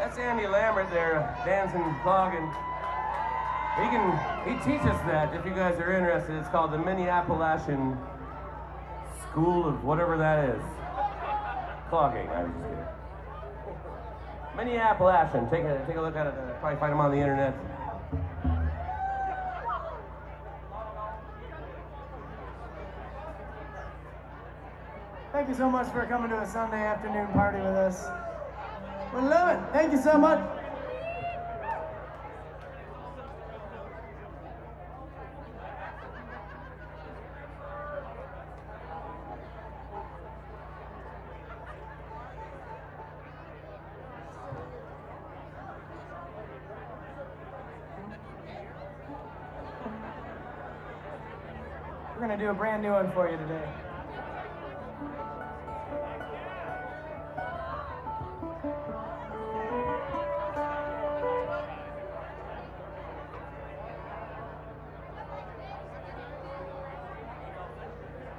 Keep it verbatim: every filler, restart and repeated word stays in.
That's Andy Lambert there, dancing, clogging. He can, he teaches that if you guys are interested. It's called the Minneapolis School of whatever that is. Clogging, I was just kidding. Minneapolis, take a, take a look at it. Uh, probably find them on the internet. Thank you so much for coming to a Sunday afternoon party with us. We love it. Thank you so much. We're going to do a brand new one for you today.